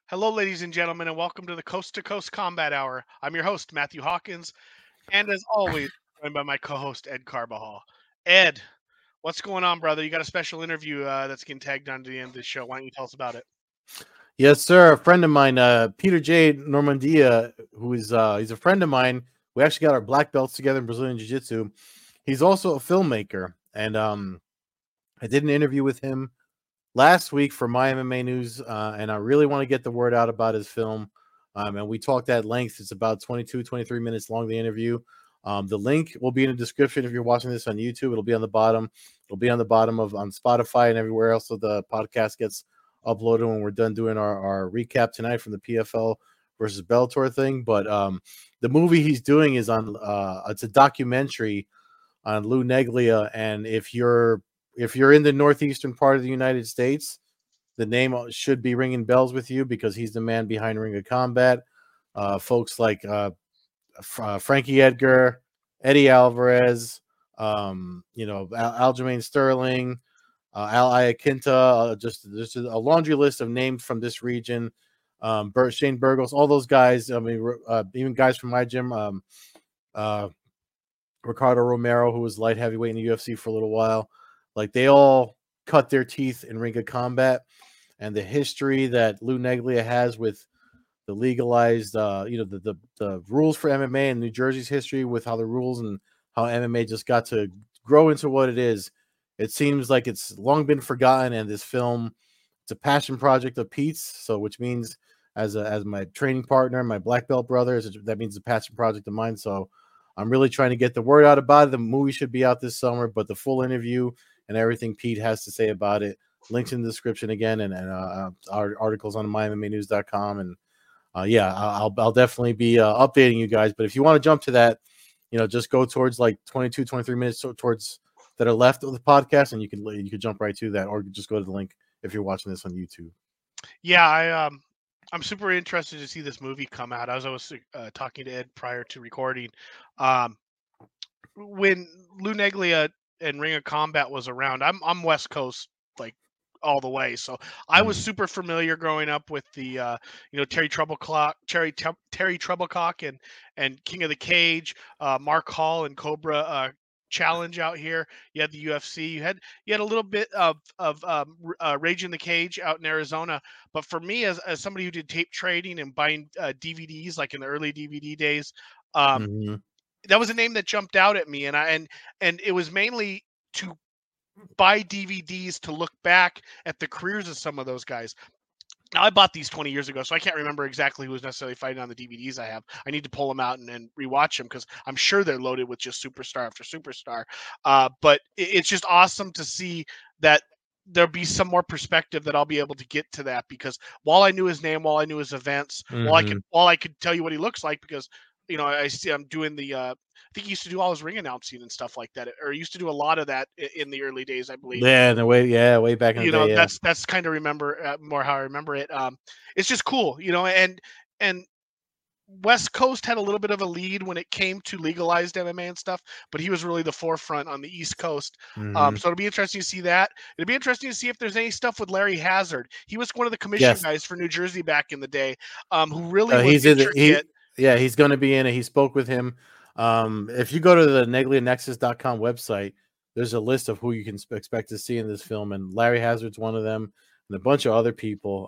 Hello, ladies and gentlemen, and welcome to the Coast to Coast Combat Hour. I'm your host, Matthew Hawkins, and as always, joined by my co-host Ed Carbajal. Ed, what's going on, brother? You got a special interview that's getting tagged on to the end of the show. Why don't you tell us about it? Yes, sir. A friend of mine, Peter J. Normandia, who is he's a friend of mine. We actually got our black belts together in Brazilian Jiu-Jitsu. He's also a filmmaker, and I did an interview with him last week for My MMA News, and I really want to get the word out about his film. And we talked at length. It's about 22, 23 minutes long, the interview. The link will be in the description if you're watching this on YouTube. It'll be on the bottom. It'll be on the bottom of on Spotify and everywhere else so the podcast gets uploaded when we're done doing our recap tonight from the PFL versus Bellator thing. But the movie he's doing is on it's a documentary on Lou Neglia, and if you're in the northeastern part of the United States, the name should be ringing bells with you because he's the man behind Ring of Combat. Folks like Frankie Edgar, Eddie Alvarez, Aljamain Sterling, Al Iaquinta, just a laundry list of names from this region. Shane Burgos, all those guys. I mean, even guys from my gym. Ricardo Romero, who was light heavyweight in the UFC for a little while. Like, they all cut their teeth in Ring of Combat, and the history that Lou Neglia has with the legalized, the rules for MMA and New Jersey's history with how the rules and how MMA just got to grow into what it is. It seems like it's long been forgotten, and this film, it's a passion project of Pete's. So, which means as my training partner, my black belt brother, that means a passion project of mine. So, I'm really trying to get the word out about it. The movie should be out this summer, but the full interview and everything Pete has to say about it, links in the description again, and our articles on mymmanews.com. And I'll definitely be updating you guys. But if you want to jump to that, just go towards like 22, 23 minutes towards that are left of the podcast, and you can jump right to that, or just go to the link if you're watching this on YouTube. Yeah, I'm super interested to see this movie come out. As I was talking to Ed prior to recording, um, when Lou Neglia and Ring of Combat was around, I'm West Coast, like, all the way. So I was super familiar growing up with the Terry Troublecock and King of the Cage, Mark Hall and Cobra Challenge out here. You had the UFC. You had a little bit of Rage in the Cage out in Arizona. But for me, as somebody who did tape trading and buying DVDs, like in the early DVD days, that was a name that jumped out at me, and it was mainly to buy DVDs to look back at the careers of some of those guys. Now, I bought these 20 years ago, so I can't remember exactly who was necessarily fighting on the DVDs I have. I need to pull them out and rewatch them because I'm sure they're loaded with just superstar after superstar. But it's just awesome to see that there'll be some more perspective that I'll be able to get to that, because while I knew his name, while I knew his events, while I could tell you what he looks like, because I see I'm doing the I think he used to do all his ring announcing and stuff like that, or used to do a lot of that in the early days, I believe. Yeah, way back in the day. Yeah. That's kind of remember more how I remember it. It's just cool, and West Coast had a little bit of a lead when it came to legalized MMA and stuff, but he was really the forefront on the East Coast. So it'll be interesting to see that. It'll be interesting to see if there's any stuff with Larry Hazard. He was one of the commission guys for New Jersey back in the day, who really was intricate. He's going to be in it. He spoke with him. If you go to the neglianexus.com website, there's a list of who you can expect to see in this film, and Larry Hazard's one of them, and a bunch of other people.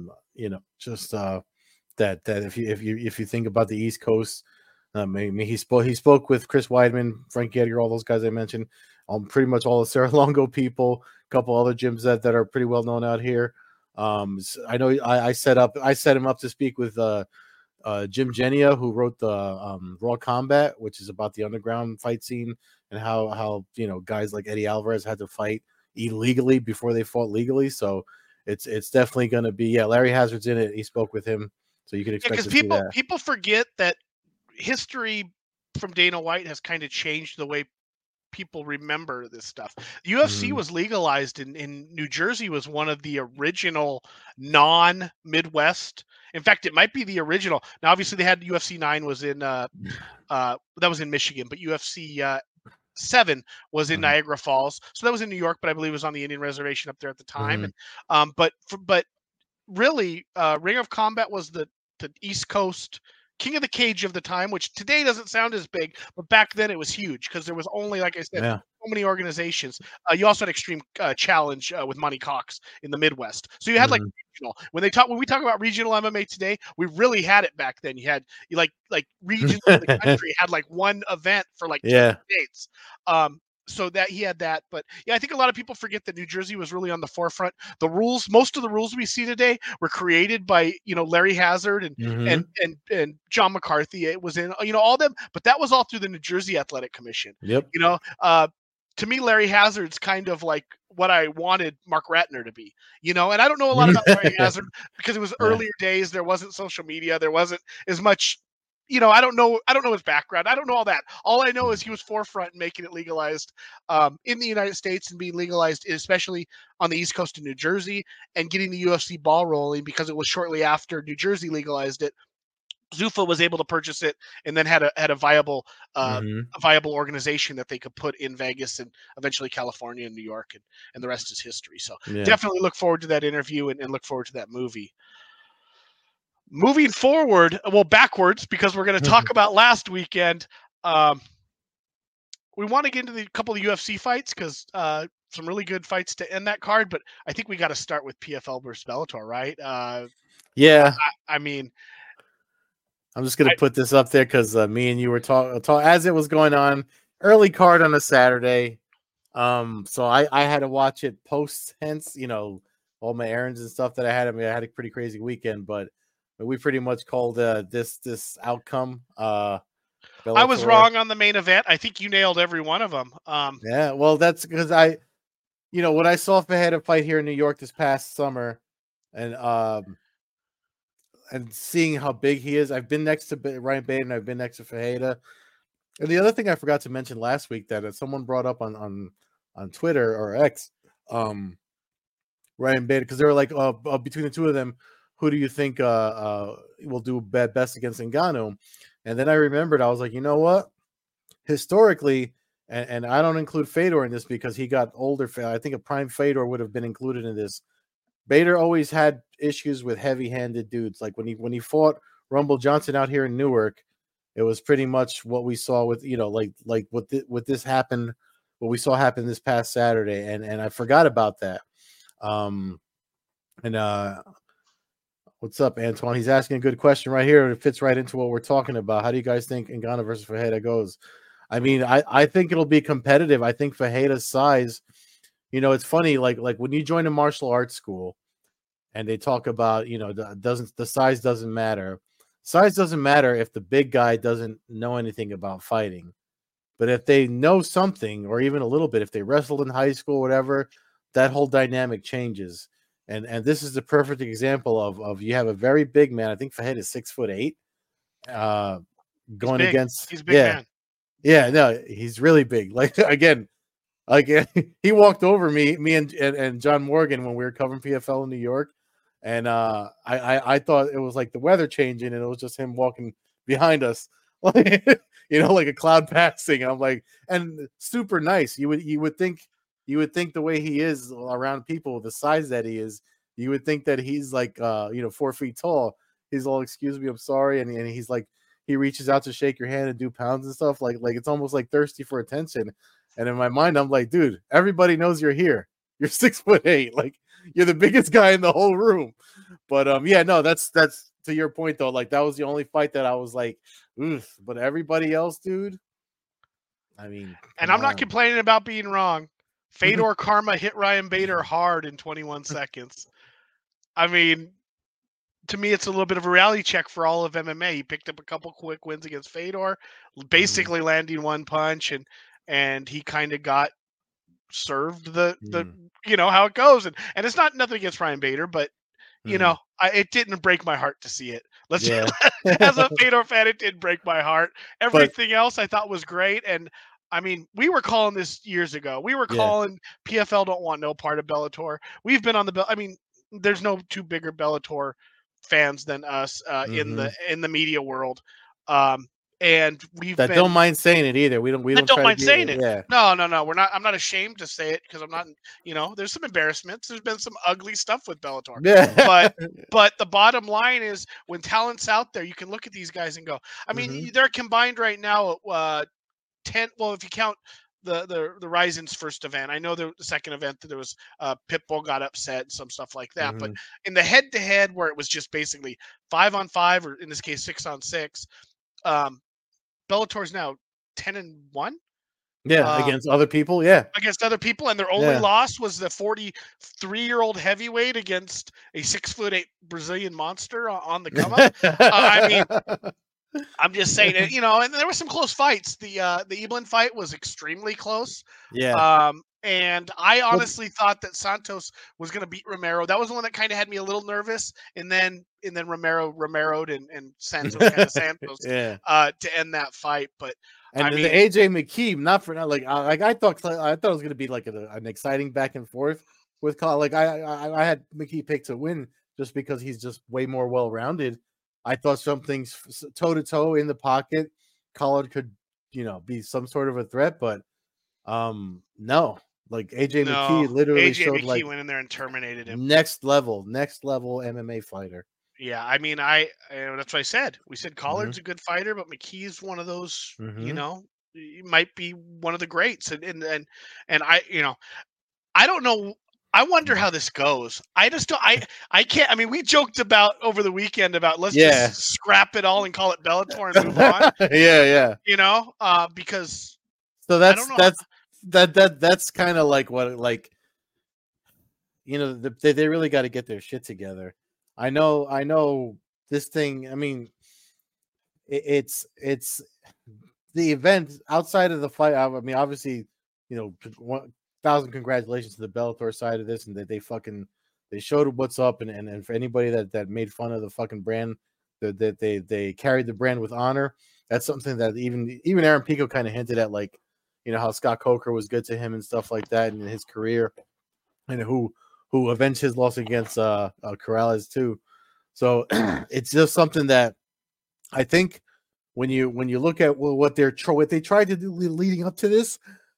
That if you think about the East Coast, he spoke with Chris Weidman, Frankie Edgar, all those guys I mentioned, pretty much all the Cerro Longo people, a couple other gyms that are pretty well known out here. I know I set him up to speak with Jim Genia, who wrote the Raw Combat, which is about the underground fight scene and how guys like Eddie Alvarez had to fight illegally before they fought legally. So it's definitely going to be Larry Hazard's in it. He spoke with him, so you can expect to see that. People forget that history from Dana White has kind of changed the way people remember this stuff. UFC was legalized in New Jersey, was one of the original non-Midwest. In fact, it might be the original. Now, obviously, they had UFC 9 was in that was in Michigan, but UFC 7 was in Niagara Falls, so that was in New York, but I believe it was on the Indian reservation up there at the time. And but really, Ring of Combat was the East Coast King of the Cage of the time, which today doesn't sound as big, but back then it was huge because there was only, like I said, Yeah. so many organizations. You also had Extreme Challenge with Money Cox in the Midwest. So you had like Mhm. regional. When we talk about regional MMA today, we really had it back then. You like regions of the country had like one event for like two Yeah. states. So that he had that, but yeah, I think a lot of people forget that New Jersey was really on the forefront. Most of the rules we see today were created by Larry Hazard and and Mhm. and and John McCarthy. It was in all them, but that was all through the New Jersey Athletic Commission. Yep. You know, to me, Larry Hazard's kind of like what I wanted Mark Ratner to be. And I don't know a lot about Larry Hazard because it was Yeah. earlier days. There wasn't social media. There wasn't as much. I don't know. I don't know his background. I don't know all that. All I know is he was forefront in making it legalized in the United States and being legalized, especially on the East Coast of New Jersey, and getting the UFC ball rolling because it was shortly after New Jersey legalized it. Zuffa was able to purchase it and then had a viable Mhm. organization that they could put in Vegas and eventually California and New York, and the rest is history. So Yeah. definitely look forward to that interview and look forward to that movie. Moving forward, well, backwards, because we're going to talk about last weekend. Um, we want to get into the couple of UFC fights because some really good fights to end that card. But I think we got to start with PFL versus Bellator, right? Yeah. I mean, I'm just gonna I, put this up there because me and you were talking as it was going on. Early card on a Saturday. So I had to watch it post hence, all my errands and stuff that I had. I mean, I had a pretty crazy weekend, but we pretty much called this outcome I was Bellator. wrong on the main event. I think you nailed every one of them. Yeah, well, that's because when I saw Fajeda fight here in New York this past summer, and seeing how big he is, I've been next to Ryan Bader and I've been next to Fajeda. And the other thing I forgot to mention last week that someone brought up on Twitter or X, Ryan Bader, because they were like, between the two of them, who do you think will do best against Ngannou? And then I remembered, I was like, you know what? Historically, and I don't include Fedor in this because he got older. I think a prime Fedor would have been included in this. Bader always had issues with heavy-handed dudes. Like when he fought Rumble Johnson out here in Newark, it was pretty much what we saw with like what this happened, what we saw happen this past Saturday, and I forgot about that. Um, and What's up, Antoine? He's asking a good question right here. It fits right into what we're talking about. How do you guys think Ngannou versus Fajeda goes? I mean, I think it'll be competitive. I think Fajeda's size, it's funny, like when you join a martial arts school and they talk about, the size doesn't matter. Size doesn't matter if the big guy doesn't know anything about fighting. But if they know something, or even a little bit, if they wrestled in high school, whatever, that whole dynamic changes. And this is the perfect example of you have a very big man. I think Fajeda is 6'8", he's going big. against He's a big man. no, he's really big. Like again, like he walked over me and John Morgan when we were covering PFL in New York, and I thought it was like the weather changing, and it was just him walking behind us, like like a cloud passing. I'm like, and super nice. You would think the way he is around people, the size that he is, you would think that he's like 4 feet tall. He's all, excuse me, I'm sorry, and he's like, he reaches out to shake your hand and do pounds and stuff, like it's almost like thirsty for attention. And in my mind, I'm like, dude, everybody knows you're here. You're 6'8", like you're the biggest guy in the whole room. But yeah, no, that's to your point though. Like that was the only fight that I was like, oof. But everybody else, dude. I mean, And come I'm not on. complaining about being wrong. Fedor Karma hit Ryan Bader hard in 21 seconds. I mean, to me, it's a little bit of a reality check for all of MMA. He picked up a couple quick wins against Fedor, basically landing one punch, and he kind of got served the how it goes. And it's not nothing against Ryan Bader, but it didn't break my heart to see it. Yeah. As a Fedor fan, it did break my heart. But Everything else I thought was great. And I mean, we were calling this years ago. We were yeah. calling PFL don't want no part of Bellator. We've been on the I mean, there's no two bigger Bellator fans than us in the media world. and we've That been don't mind saying it either. We don't don't try to mind be saying it. yeah. No, we're not. I'm not ashamed to say it because I'm not. There's some embarrassments. There's been some ugly stuff with Bellator, Yeah. but the bottom line is when talent's out there, you can look at these guys and go. I mean, Mhm. they're combined right now. 10. Well, if you count the Ryzen's first event, I know the second event that there was Pitbull got upset and some stuff like that. But Mhm. in the head to head, where it was just basically 5-on-5, or in this case 6-on-6, Bellator's now 10-1 Yeah, against other people, yeah. against other people, and their only Yeah. loss was the 43-year-old heavyweight against a 6'8" Brazilian monster on the come up. I mean, I'm just saying, and there were some close fights. The Eblin fight was extremely close. Yeah. And I Well, honestly thought that Santos was going to beat Romero. That was the one that kind of had me a little nervous. And then Romero'd and Santos kind of Santos yeah. to end that fight. But And I then the mean, AJ McKee, not for like I thought it was gonna be like an exciting back and forth with Collar. Like I had McKee picked to win just because he's just way more well rounded. I thought some things toe to toe in the pocket, Collard could be some sort of a threat, but no, like AJ McKee no, literally AJ showed McKee like went in there and terminated him. next level MMA fighter. Yeah, I mean, that's what I said. We said Collard's a good fighter, but McKee's one of those. Mm-hmm. He might be one of the greats, and I, I don't know. I wonder how this goes. I just don't. I can't. I mean, we joked about over the weekend about let's Yeah. just scrap it all and call it Bellator and move on. Yeah. Because So I don't know. that's kind of like what like they really got to get their shit together. I know this thing. I mean, it's the event outside of the fight. I mean, obviously, 1,000 congratulations to the Bellator side of this, and that they showed what's up, and for anybody that made fun of the fucking brand, that they carried the brand with honor. That's something that even Aaron Pico kind of hinted at, like how Scott Coker was good to him and stuff like that in his career, and who avenged his loss against Corrales too. So it's just something that I think when you look at what they tried to do leading up to this,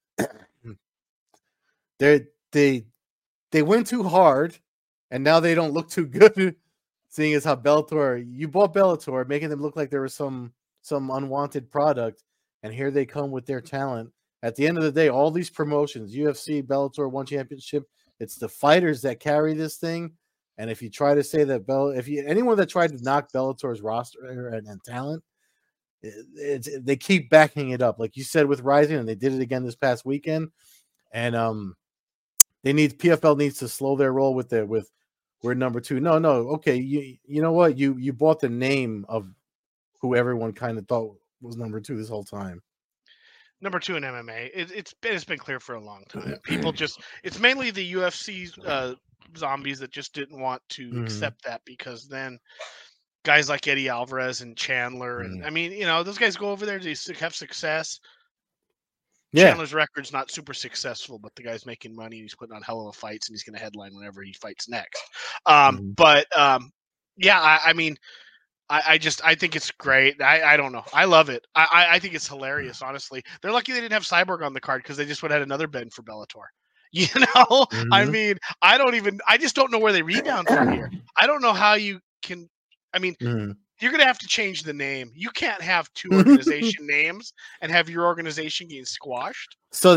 they went too hard, and now they don't look too good. Seeing as how you bought Bellator, making them look like there was some unwanted product, and here they come with their talent. At the end of the day, all these promotions, UFC, Bellator, One Championship, it's the fighters that carry this thing. And if you try to say that anyone that tried to knock Bellator's roster and talent, they keep backing it up, like you said with Rising, and they did it again this past weekend. And PFL needs to slow their roll with we're number two. No, okay, you know what? You bought the name of who everyone kind of thought was number two this whole time. Number two in MMA. It's been clear for a long time. People it's mainly the UFC zombies that just didn't want to accept that, because then guys like Eddie Alvarez and Chandler, and I mean, those guys go over there to have success. Yeah. Chandler's record's not super successful, but the guy's making money. He's putting on hell of a fights, and he's going to headline whenever he fights next. But yeah, I mean, I think it's great. I don't know. I love it. I think it's hilarious, honestly. They're lucky they didn't have Cyborg on the card, because they just would have had another Ben for Bellator. I mean, I just don't know where they rebound from here. I don't know how you can. I mean, you're going to have to change the name. You can't have two organization names and have your organization getting squashed. So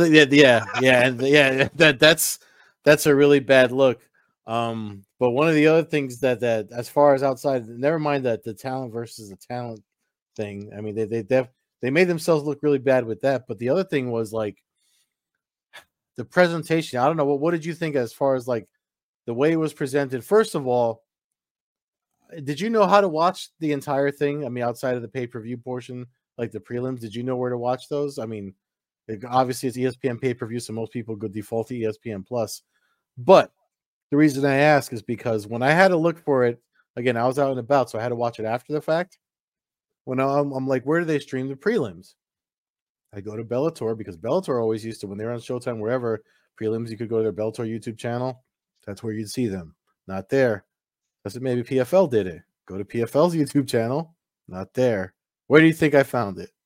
that's a really bad look. But one of the other things that as far as outside, never mind that the talent versus the talent thing. I mean, they made themselves look really bad with that. But the other thing was like the presentation. I don't know. What did you think as far as like the way it was presented? First of all, did you know how to watch the entire thing? I mean, outside of the pay-per-view portion, like the prelims, did you know where to watch those? I mean, obviously it's ESPN pay-per-view, so most people go default to ESPN Plus. But the reason I ask is because when I had to look for it, again, I was out and about, so I had to watch it after the fact. When I'm like, where do they stream the prelims? I go to Bellator, because Bellator always used to, when they were on Showtime, wherever, prelims, you could go to their Bellator YouTube channel. That's where you'd see them. Not there. That's maybe PFL did it. Go to PFL's YouTube channel. Not there. Where do you think I found it?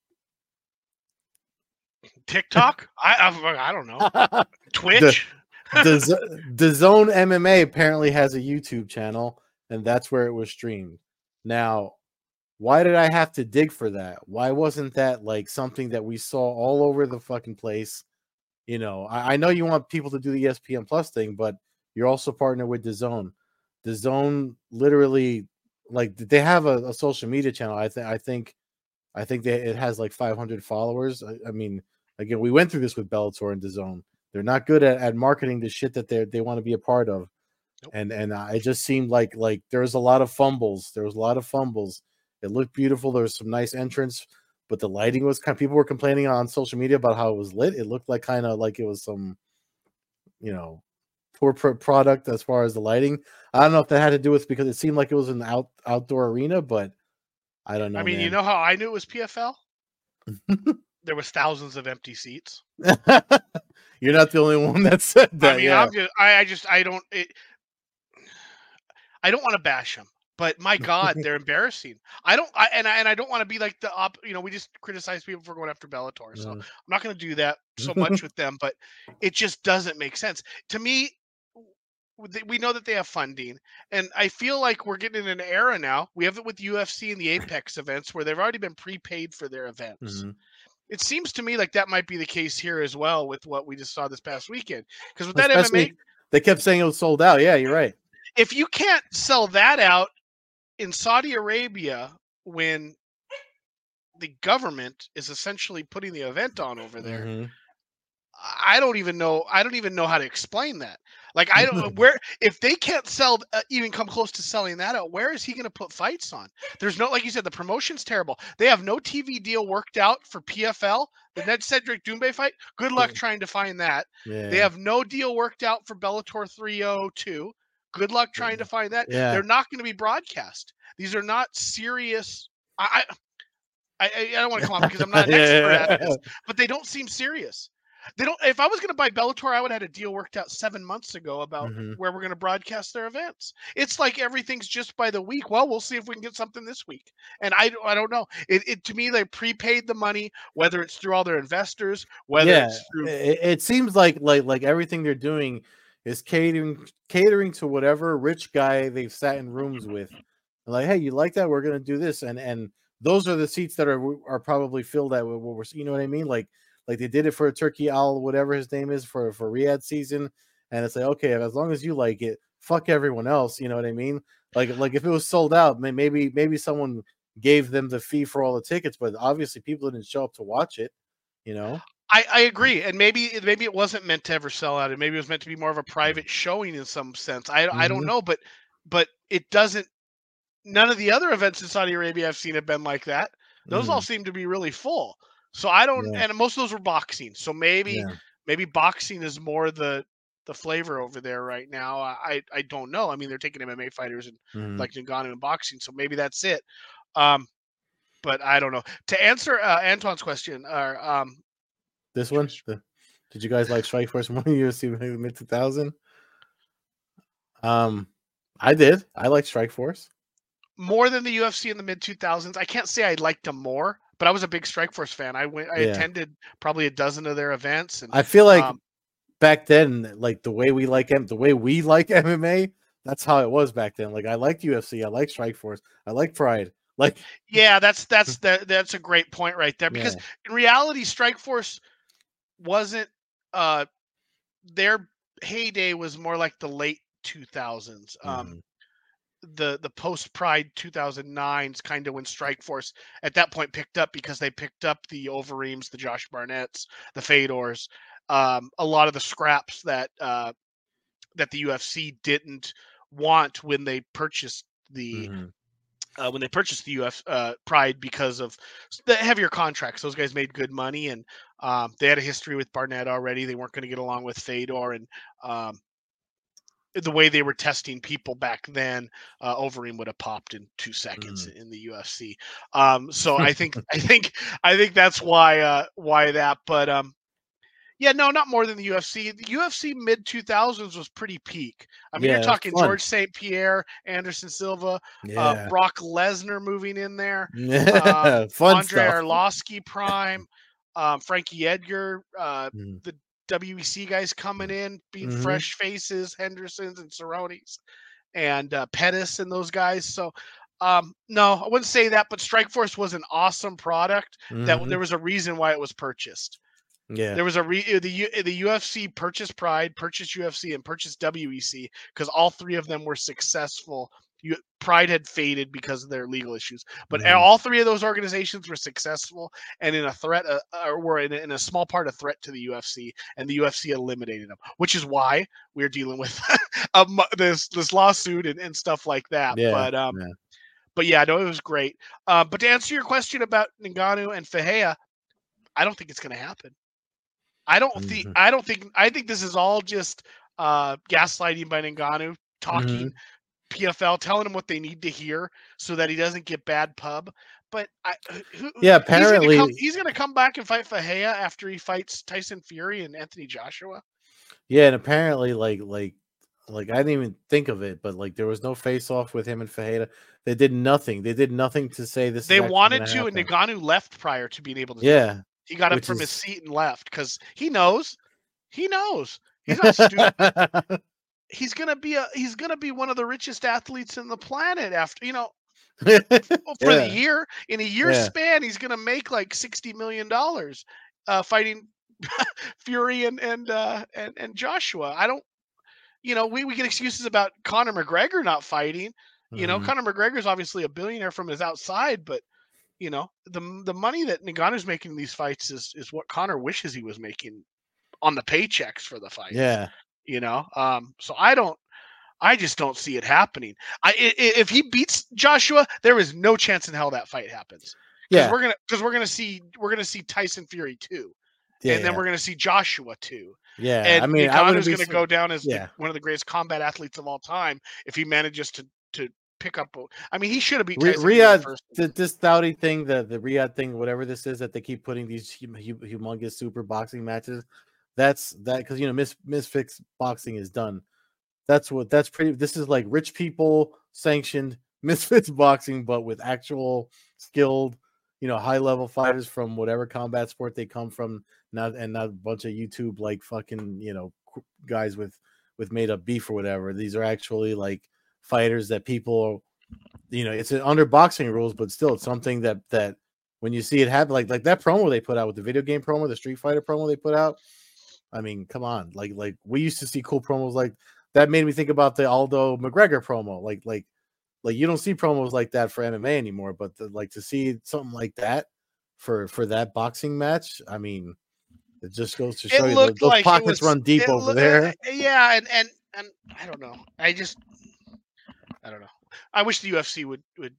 TikTok? I don't know. the Twitch? the Zone MMA apparently has a YouTube channel, and that's where it was streamed. Now, why did I have to dig for that? Why wasn't that like something that we saw all over the fucking place? You know, I know you want people to do the ESPN Plus thing, but you're also partnered with the Zone. The Zone literally, like, they have a social media channel. I think it has like 500 followers. I mean, again, we went through this with Bellator and the Zone. They're not good at marketing the shit that they want to be a part of. Nope. And it just seemed like there was a lot of fumbles. There was a lot of fumbles. It looked beautiful. There was some nice entrance, but the lighting was kind of, people were complaining on social media about how it was lit. It looked like kind of like it was some, you know, poor product as far as the lighting. I don't know if that had to do with because it seemed like it was an outdoor arena, but I don't know. I mean, man. you know how I knew it was PFL? There was thousands of empty seats. You're not the only one that said that. I mean, yeah. I don't want to bash them, but my God, they're embarrassing. I don't want to be like we just criticize people for going after Bellator, so I'm not going to do that so much with them. But it just doesn't make sense to me. We know that they have funding, and I feel like we're getting in an era now. We have it with UFC and the Apex events where they've already been prepaid for their events. It seems to me like that might be the case here as well with what we just saw this past weekend. Because with that MMA, they kept saying it was sold out. Yeah, you're right. If you can't sell that out in Saudi Arabia when the government is essentially putting the event on over there, I don't even know how to explain that. Like, I don't where if they can't sell even come close to selling that out, where is he going to put fights on? There's no, like you said, the promotion's terrible. They have no TV deal worked out for PFL, the Ned Cedric Doumbé fight. Good luck trying to find that. Yeah. They have no deal worked out for Bellator 302. Good luck trying to find that. Yeah. They're not going to be broadcast. These are not serious. I don't want to come on because I'm not an expert at this, but they don't seem serious. They don't. If I was going to buy Bellator, I would have had a deal worked out 7 months ago about where we're going to broadcast their events. It's like everything's just by the week. Well, we'll see if we can get something this week. And I don't know. It to me, they prepaid the money, whether it's through all their investors, whether it's through. It seems like everything they're doing is catering to whatever rich guy they've sat in rooms with. Like, hey, you like that? We're going to do this, and those are the seats that are probably filled at what we're. You know what I mean? Like they did it for Turkey Al, whatever his name is, for Riyadh season, and it's like, okay, as long as you like it, fuck everyone else. You know what I mean? Like if it was sold out, maybe someone gave them the fee for all the tickets, but obviously people didn't show up to watch it. You know? I agree, and maybe it wasn't meant to ever sell out, and maybe it was meant to be more of a private showing in some sense. I don't know, but it doesn't. None of the other events in Saudi Arabia I've seen have been like that. Those all seem to be really full. So I don't, and most of those were boxing. So maybe boxing is more the flavor over there right now. I don't know. I mean, they're taking MMA fighters and like Ngannou and boxing, so maybe that's it. But I don't know. To answer Antoine's question, this one, did you guys like Strikeforce more than UFC mid 2000? I did. I like Strikeforce more than the UFC in the mid 2000s. I can't say I liked them more, but I was a big Strikeforce fan. I attended probably a dozen of their events, and I feel like back then, like the way we like MMA, that's how it was back then. Like I liked UFC, I liked Strikeforce, I liked Pride. Like, yeah, that's a great point right there, because in reality, Strikeforce wasn't their heyday was more like the late 2000s. The post Pride 2009s kind of when Strikeforce at that point picked up, because they picked up the Overeems, the Josh Barnetts, the Fedors, a lot of the scraps that the UFC didn't want when they purchased the Pride, because of the heavier contracts. Those guys made good money, and they had a history with Barnett already. They weren't going to get along with Fedor, and the way they were testing people back then, Overeem would have popped in 2 seconds in the UFC. So I think that's why that. But yeah, no, not more than the UFC. The UFC mid 2000s was pretty peak. I mean, you're talking George St. Pierre, Anderson Silva, Brock Lesnar moving in there, fun Andre stuff. Arlovsky prime. Frankie Edgar, Mhm. the WEC guys coming in, being Mhm. fresh faces, Hendersons and Cerrones, and Pettis and those guys. So, no, I wouldn't say that, but Strikeforce was an awesome product. That there Mhm. was a reason why it was purchased. Yeah. There was the UFC purchased Pride, purchased UFC, and purchased WEC because all three of them were successful. Pride had faded because of their legal issues, but Mhm. all three of those organizations were successful and in a threat, or were in a small part a threat to the UFC, and the UFC eliminated them, which is why we're dealing with this lawsuit and stuff like that. Yeah. Yeah. But yeah, no, it was great. But to answer your question about Ngannou and Fahea, I don't think it's going to happen. Mhm. I think this is all just gaslighting by Ngannou, talking Mhm. PFL, telling him what they need to hear so that he doesn't get bad pub. But Yeah, he's apparently, gonna come back and fight Fahea after he fights Tyson Fury and Anthony Joshua. yeah, and apparently, like I didn't even think of it, but like there was no face off with him and Fajeda. They did nothing. They did nothing to say this is They actually wanted going to to, and happen. Ngannou left prior to being able to do it. Yeah, He got up which from his is seat and left because he knows. He knows. He's not stupid. He's gonna be one of the richest athletes in the planet after for the yeah, year. In a year yeah, span, he's gonna make like $60 million fighting Fury and Joshua. I don't we get excuses about Conor McGregor not fighting. mhm. Conor McGregor's obviously a billionaire from his outside, but the money that Ngannou's making in these fights is what Conor wishes he was making on the paychecks for the fights. Yeah, So I just don't see it happening. If he beats Joshua, there is no chance in hell that fight happens because yeah, we're gonna see Tyson Fury too, yeah, and then yeah, we're gonna see Joshua too, yeah. I and mean, I wouldn't Ngannou's be. gonna go down as Yeah, one of the greatest combat athletes of all time if he manages to pick up. I mean, he should have beat Tyson Fury in the Riyadh, first one. this Saudi thing, the Riyadh thing, whatever this is that they keep putting these humongous super boxing matches. That's that because Misfits boxing is done. That's pretty. This is like rich people sanctioned Misfits boxing, but with actual skilled, high level fighters from whatever combat sport they come from. Not a bunch of YouTube like fucking guys with made up beef or whatever. These are actually like fighters that people, it's under boxing rules, but still it's something that when you see it happen, like that promo they put out with the video game promo, the Street Fighter promo they put out. I mean, come on, like we used to see cool promos like that. Made me think about the Aldo McGregor promo. Like you don't see promos like that for MMA anymore, but like to see something like that for that boxing match. I mean, it just goes to It show you looked those like it pockets was run deep it. over there. Yeah, and I don't know. I don't know. I wish the UFC would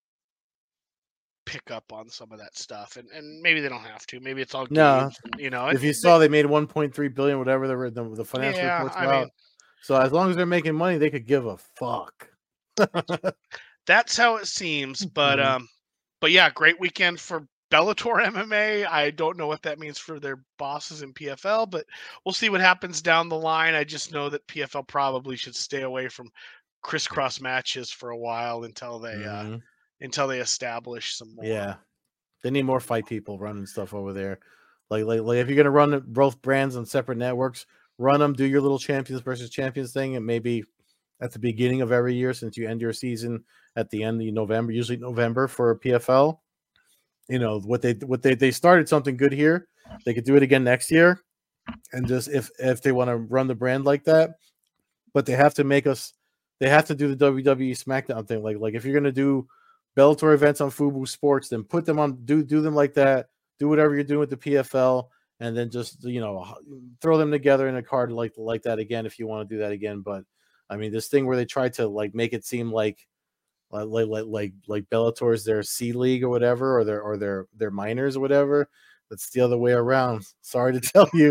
pick up on some of that stuff, and maybe they don't have to. Maybe it's all No, games, and if you saw they made 1.3 billion, whatever the financial yeah. reports I were mean, out. So as long as they're making money, they could give a fuck. that's how it seems. Mhm. But yeah, great weekend for Bellator MMA. I don't know what that means for their bosses in PFL, but we'll see what happens down the line. I just know that PFL probably should stay away from crisscross matches for a while Mhm. until they establish some more. Yeah, they need more fight people running stuff over there. Like if you're gonna run both brands on separate networks, run them. Do your little champions versus champions thing, and maybe at the beginning of every year, since you end your season at the end of November, usually November for PFL. What they started something good here. They could do it again next year, and just if they want to run the brand like that, but they have to make us. They have to do the WWE SmackDown thing. Like if you're gonna do Bellator events on Fubo Sports, then put them on. Do them like that. Do whatever you're doing with the PFL, and then just throw them together in a card like that again if you want to do that again. But I mean, this thing where they try to like make it seem like Bellator is their C League or whatever, or their minors or whatever. That's the other way around. Sorry to tell you.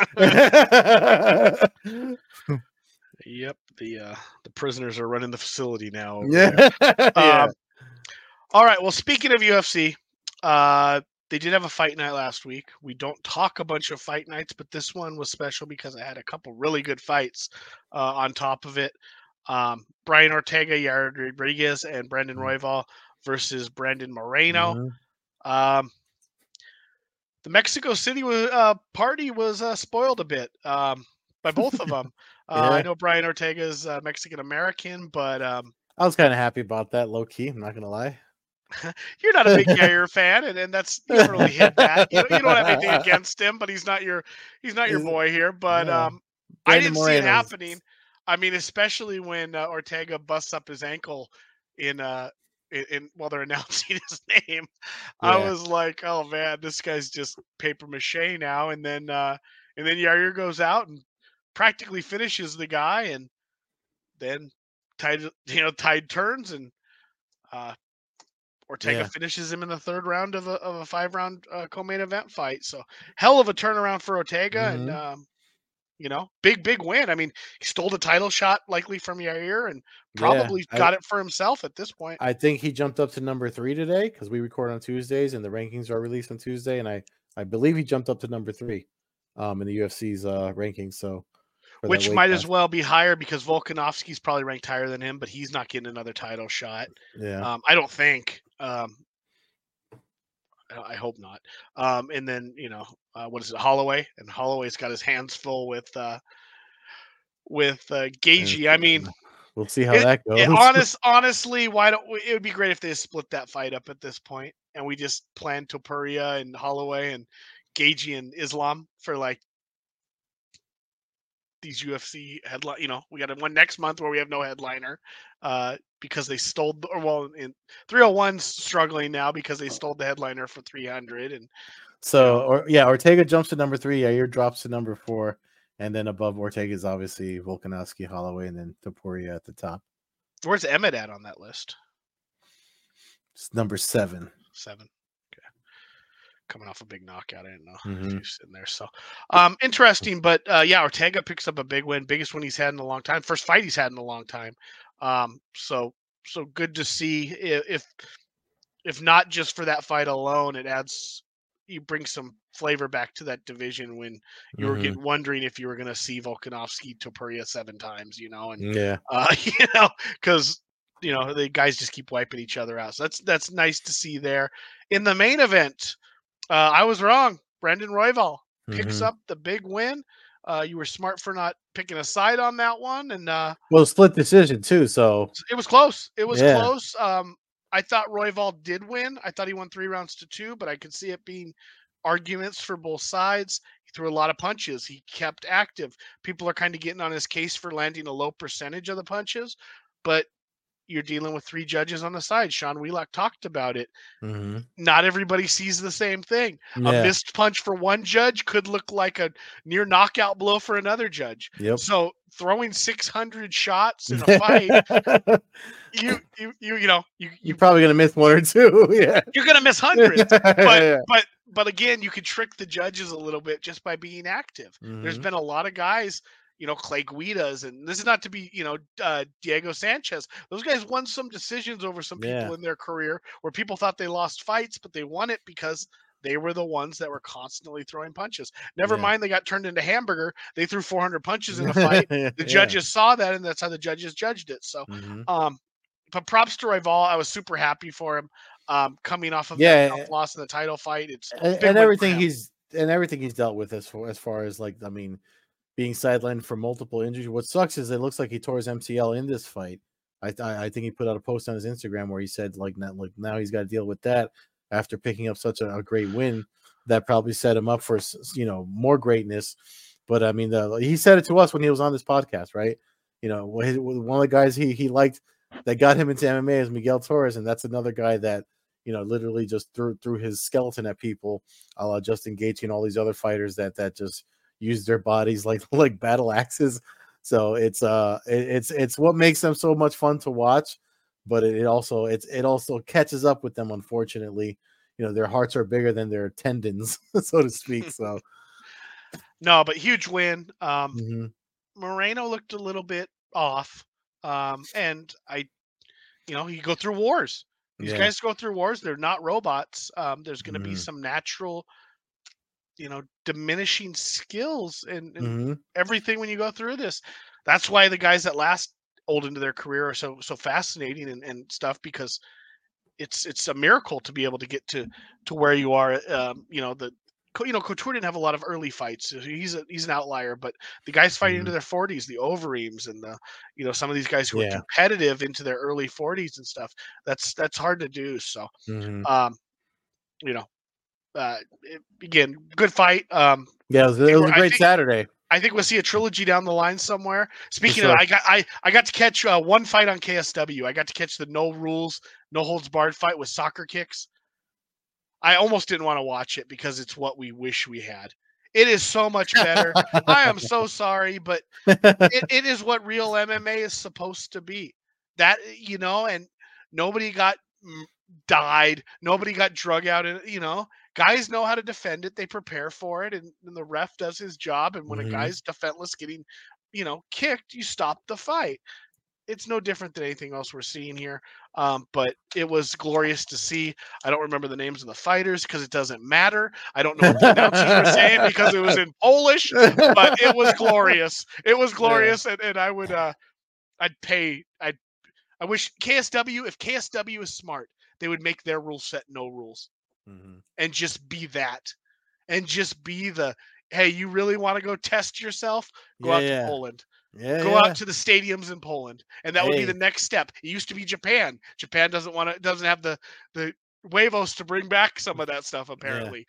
Yep, the prisoners are running the facility now over there. Yeah, yeah. Um, all right. Well, speaking of UFC, they did have a fight night last week. We don't talk a bunch of fight nights, but this one was special because I had a couple really good fights on top of it. Brian Ortega, Yair Rodriguez, and Brandon Royval versus Brandon Moreno. Mhm. Um, the Mexico City party was spoiled a bit by both of them. I Yeah, know Brian Ortega's Mexican American, but I was kind of happy about that, low key. I'm not gonna lie. you're not a big Yair fan, and that's you haven't really hid that. You don't have anything against him, but he's not your Is- boy here. But yeah, I Brandon didn't see it Moreno's. happening. I mean, especially when Ortega busts up his ankle in while they're announcing his name. I Yeah. was like, oh man, this guy's just paper mache now. And then Yair goes out and practically finishes the guy, and then tide turns, and uh, Ortega Yeah. finishes him in the third round of a 5-round co-main event fight. So hell of a turnaround for Ortega, and Hmm. big win. I mean, he stole the title shot likely from Yair, and Yeah. probably got it for himself at this point. I think he jumped up to number 3 today because we record on Tuesdays and the rankings are released on Tuesday, and I believe he jumped up to number 3, in the UFC's rankings. So for that Which weight might as class, well be higher because Volkanovski's probably ranked higher than him, but he's not getting another title shot. yeah. I don't think. I hope not. And then what is it, Holloway? And Holloway's got his hands full with And Gagey. I mean, we'll see how it, that goes. honestly, why don't we? It would be great if they split that fight up at this point, and we just plan Topuria and Holloway and Gagey and Islam for like these UFC headline. We got one next month where we have no headliner because they stole. Or well, in 301's struggling now because they stole the headliner for 300, and So, Ortega jumps to number 3. Yair drops to number 4, and then above Ortega is obviously Volkanovski, Holloway, and then Topuria at the top. where's Emmett at on that list? It's number 7. 7. Okay, coming off a big knockout. I didn't know if Mm-hmm. he was in there. So, interesting. But yeah, Ortega picks up a big win, biggest one he's had in a long time, first fight he's had in a long time. So good to see. If not just for that fight alone, you bring some flavor back to that division when you were Mm-hmm. wondering if you were going to see Volkanovski Topuria 7 times, and Yeah. because the guys just keep wiping each other out. So that's nice to see there. In the main event, I was wrong. Brandon Royval picks Mm-hmm. up the big win. You were smart for not picking a side on that one, and Well, split decision too. So it was close. It was yeah. close. I thought Royval did win. I thought he won 3 rounds to 2, but I could see it being arguments for both sides. He threw a lot of punches. He kept active. People are kind of getting on his case for landing a low percentage of the punches, but you're dealing with 3 judges on the side. Sean Wheelock talked about it. Mm-hmm. Not everybody sees the same thing. A Yeah. missed punch for one judge could look like a near knockout blow for another judge. Yep. So throwing 600 shots in a fight, you're probably gonna miss 1 or 2. Yeah. you're gonna miss hundreds. Yeah. But again, you could trick the judges a little bit just by being active. There's Mm-hmm. been a lot of guys, Clay Guidas, and this is not to be, Diego Sanchez. Those guys won some decisions over some people Yeah. in their career where people thought they lost fights, but they won it because they were the ones that were constantly throwing punches. Never Yeah. mind, they got turned into hamburger. They threw 400 punches in a fight. The Yeah. judges saw that, and that's how the judges judged it. So, Mm-hmm. but props to Royval. I was super happy for him. Coming off of that Yeah. tough loss in the title fight, it's a big And win for everything him. he's dealt with as far as like, I mean, being sidelined for multiple injuries. What sucks is it looks like he tore his MCL in this fight. I think he put out a post on his Instagram where he said now he's got to deal with that after picking up such a great win that probably set him up for more greatness. But I mean, he said it to us when he was on this podcast, right? One of the guys he liked that got him into MMA is Miguel Torres, and that's another guy that literally just threw his skeleton at people, a la Justin Gaethje and all these other fighters that just use their bodies like battle axes. So it's what makes them so much fun to watch, but it also catches up with them, unfortunately. Their hearts are bigger than their tendons, so to speak. So No, but huge win. mhm. Moreno looked a little bit off. And you go through wars. These Yeah. guys go through wars. They're not robots. There's going to be Mhm. some natural, diminishing skills and Mhm. everything when you go through this. That's why the guys that last old into their career are so fascinating and stuff, because it's a miracle to be able to get to where you are. The Couture didn't have a lot of early fights. So he's an outlier, but the guys fighting into Mhm. their 40s, the Overeems and some of these guys who are Yeah. competitive into their early 40s and stuff. That's hard to do. So, Mhm. um, you know, again, good fight. Yeah, it was a great Saturday. I think we'll see a trilogy down the line somewhere. For Speaking of, sure. I got to catch one fight on KSW. I got to catch the no rules, no holds barred fight with soccer kicks. I almost didn't want to watch it because it's what we wish we had. It is so much better. I am so sorry, but it is what real MMA is supposed to be. That and nobody got died. Nobody got drug out. And guys know how to defend it. They prepare for it, and the ref does his job. And when a Mhm. guy's defenseless, getting kicked, you stop the fight. It's no different than anything else we're seeing here. But it was glorious to see. I don't remember the names of the fighters because it doesn't matter. I don't know what the announcers were saying because it was in Polish, but it was glorious. It was Yeah. glorious, and I would I'd pay. I wish KSW, if KSW is smart, they would make their rule set no rules Mhm. and just be that, and just be the hey, you really want to go test yourself? Go Yeah, out to yeah. Poland. Yeah, Go out yeah. to the stadiums in Poland, and that would be the Hey. next step. It used to be Japan. Japan doesn't have the huevos to bring back some of that stuff. Yeah. Apparently,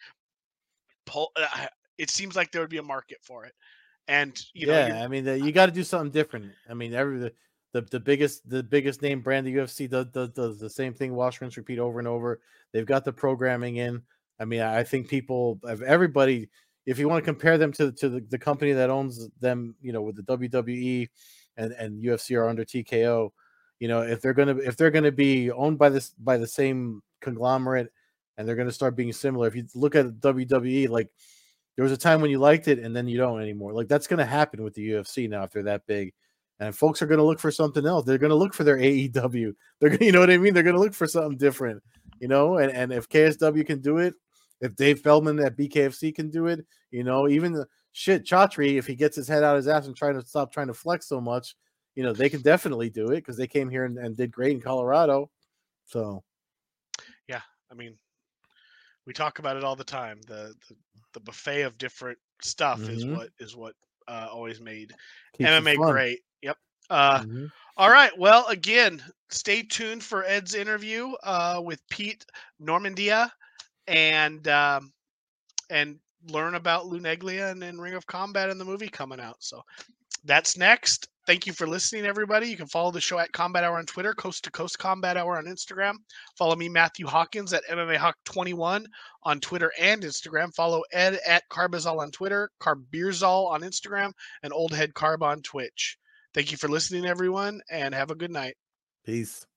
it seems like there would be a market for it, and Yeah, I mean, you got to do something different. I mean, the biggest name brand, the UFC does the same thing, wash, rinse, repeat over and over. They've got the programming in. I mean, I think everybody, if you want to compare them to the company that owns them, with the WWE and UFC are under TKO, if they're gonna be owned by the same conglomerate, and they're gonna start being similar. If you look at WWE, like, there was a time when you liked it and then you don't anymore. Like, that's going to happen with the UFC now if they're that big. And folks are going to look for something else. They're going to look for their AEW. They're going, you know what I mean? They're going to look for something different, and if KSW can do it, if Dave Feldman at BKFC can do it, even the Chatri, if he gets his head out of his ass and trying to stop trying to flex so much, they can definitely do it because they came here and did great in Colorado. So, yeah, I mean, we talk about it all the time. The buffet of different stuff is mhm, what always made keeps it MMA fun. great. Yep. Uh, Mhm. all right. Well, again, stay tuned for Ed's interview with Pete Normandia and and learn about Lou Neglia and Ring of Combat in the movie coming out. So that's next. Thank you for listening, everybody. You can follow the show at Combat Hour on Twitter, Coast to Coast Combat Hour on Instagram. Follow me, Matthew Hawkins, at MMA Hawk 21 on Twitter and Instagram. Follow Ed at Carbazol on Twitter, Carbeerzol on Instagram, and Old Head Carb on Twitch. Thank you for listening, everyone, and have a good night. Peace.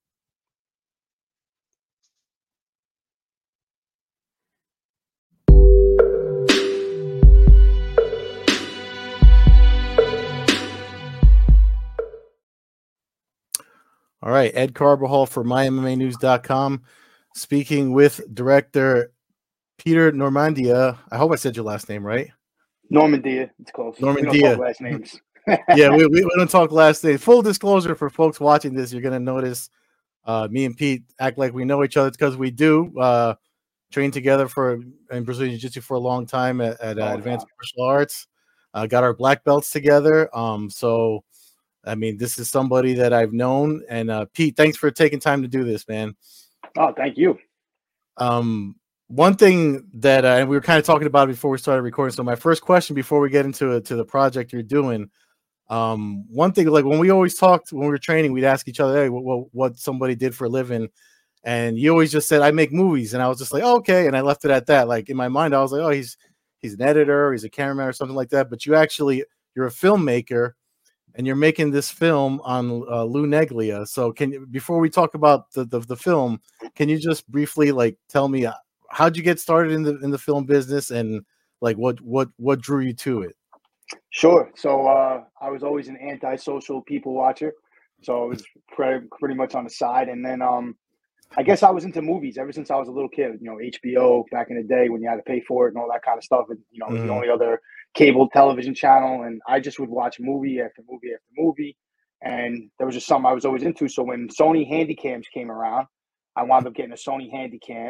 All right, Ed Carbajal for MyMMAnews.com, speaking with director Peter Normandia. I hope I said your last name right. Normandia. It's close. We don't talk Normandia. last names. Yeah, we don't talk last name. Full disclosure for folks watching this, you're going to notice me and Pete act like we know each other. It's because we do. Trained together in Brazilian Jiu-Jitsu for a long time at Advanced Martial Arts. Got our black belts together. So, I mean, this is somebody that I've known. And Pete, thanks for taking time to do this, man. Oh, thank you. One thing that and we were kind of talking about it before we started recording. So my first question before we get into the project you're doing, one thing, like when we always talked when we were training, we'd ask each other, hey, what somebody did for a living. And you always just said, I make movies. And I was just like, oh, okay. And I left it at that. Like in my mind, I was like, oh, he's an editor, he's a cameraman or something like that. But you're a filmmaker and you're making this film on Lou Neglia. So before we talk about the film, can you just briefly like tell me how'd you get started in the film business and like what drew you to it? Sure. So I was always an antisocial people watcher. So I was pretty much on the side. And then I guess I was into movies ever since I was a little kid. HBO back in the day when you had to pay for it and all that kind of stuff. And it was the only other cable television channel. And I just would watch movie after movie after movie. And there was just something I was always into. So when Sony Handycams came around, I wound up getting a Sony Handycam.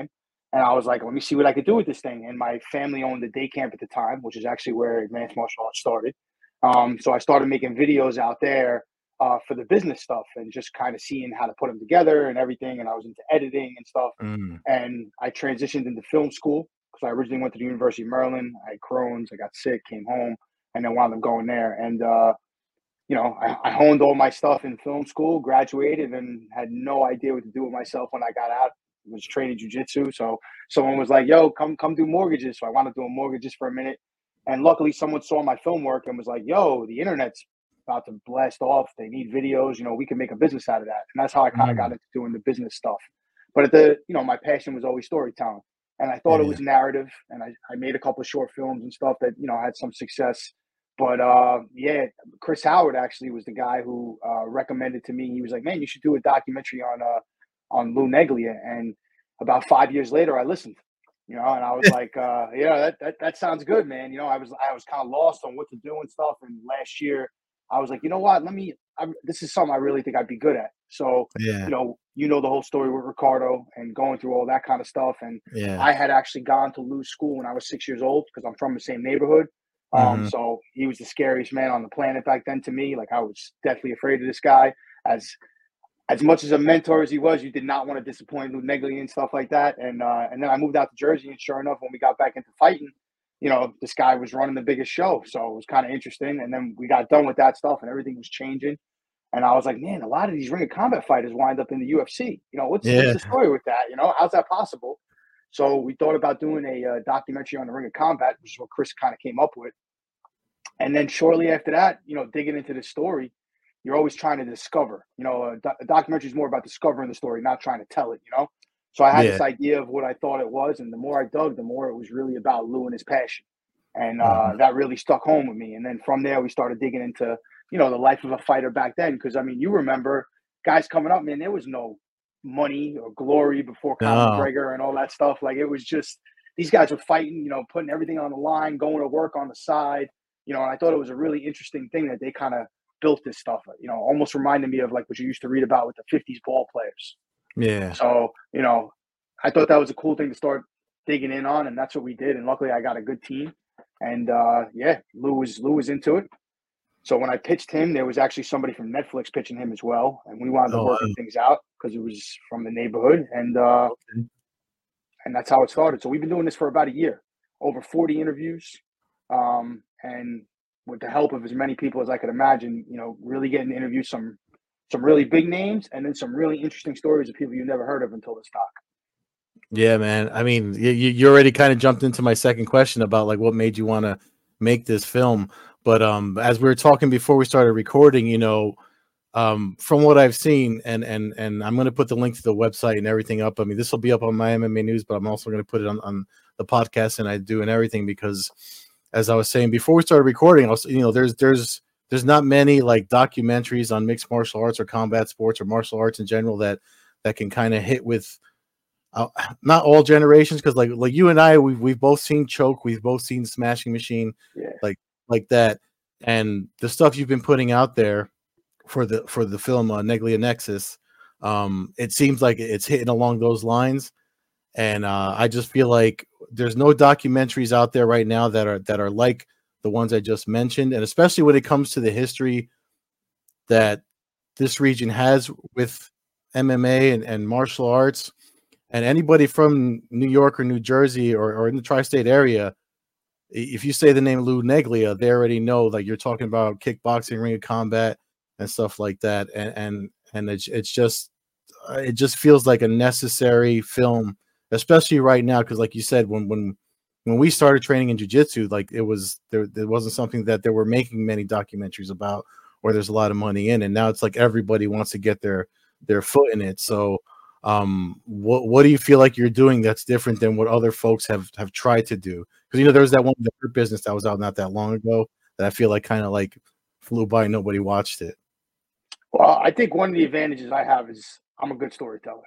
And I was like, let me see what I could do with this thing. And my family owned a day camp at the time, which is actually where advanced martial arts started. So I started making videos out there for the business stuff and just kind of seeing how to put them together and everything. And I was into editing and stuff. Mm. And I transitioned into film school because I originally went to the University of Maryland. I had Crohn's, I got sick, came home, and then wound up going there. And I honed all my stuff in film school, graduated, and had no idea what to do with myself when I got out. I was training jujitsu. So someone was like, yo, come do mortgages. So I wound up doing mortgages for a minute. And luckily someone saw my film work and was like, yo, the internet's about to blast off. They need videos. We can make a business out of that. And that's how I kind of got into doing the business stuff. But my passion was always storytelling. And I thought it was narrative. And I made a couple of short films and stuff that, had some success. But Chris Howard actually was the guy who recommended to me. He was like, man, you should do a documentary on Lou Neglia. And about 5 years later, I listened, and I was like, that sounds good, man. I was kind of lost on what to do and stuff. And last year I was like, you know what, this is something I really think I'd be good at. So, the whole story with Ricardo and going through all that kind of stuff. And I had actually gone to Lou's school when I was 6 years old because I'm from the same neighborhood. So he was the scariest man on the planet back then to me. Like I was deathly afraid of this guy. As much as a mentor as he was, you did not want to disappoint Lou Neglia and stuff like that. And then I moved out to Jersey, and sure enough, when we got back into fighting, this guy was running the biggest show. So it was kind of interesting. And then we got done with that stuff and everything was changing. And I was like, man, a lot of these Ring of Combat fighters wind up in the UFC. What's the story with that? How's that possible? So we thought about doing a documentary on the Ring of Combat, which is what Chris kind of came up with. And then shortly after that, digging into the story, you're always trying to discover. A documentary is more about discovering the story, not trying to tell it, So I had this idea of what I thought it was. And the more I dug, the more it was really about Lou and his passion. And that really stuck home with me. And then from there, we started digging into, the life of a fighter back then. Because, you remember guys coming up, man, there was no money or glory before Conor McGregor and all that stuff. Like it was just these guys were fighting, putting everything on the line, going to work on the side, and I thought it was a really interesting thing that they kind of built this stuff, almost reminded me of like what you used to read about with the 50s ball players. Yeah. So, I thought that was a cool thing to start digging in on, and that's what we did. And luckily I got a good team. And Lou was into it. So when I pitched him, there was actually somebody from Netflix pitching him as well. And we wound up working things out because it was from the neighborhood. And that's how it started. So we've been doing this for about a year, over 40 interviews. And with the help of as many people as I could imagine, really getting to interview some really big names and then some really interesting stories of people you never heard of until this talk. Yeah, man. I mean, you already kind of jumped into my second question about like what made you want to make this film. But as we were talking before we started recording, from what I've seen, and I'm going to put the link to the website and everything up. I mean, this will be up on my MMA News, but I'm also going to put it on the podcast, and I do and everything because, as I was saying before we started recording, there's not many like documentaries on mixed martial arts or combat sports or martial arts in general that can kind of hit with not all generations, because like you and I, we've both seen Choke, we've both seen Smashing Machine, like that, and the stuff you've been putting out there for the film Neglia Nexus, it seems like it's hitting along those lines, and I just feel like there's no documentaries out there right now that are like the ones I just mentioned, and especially when it comes to the history that this region has with MMA and martial arts. And anybody from New York or New Jersey or in the tri-state area, if you say the name Lou Neglia, they already know like you're talking about kickboxing, Ring of Combat, and stuff like that. And it just feels like a necessary film, especially right now, because like you said, when we started training in jiu-jitsu, like there wasn't something that they were making many documentaries about, or there's a lot of money in, and now it's like everybody wants to get their foot in it. So what do you feel like you're doing that's different than what other folks have tried to do? Because there was that one The Hurt Business that was out not that long ago that I feel like kind of like flew by and nobody watched it. Well, I think one of the advantages I have is I'm a good storyteller.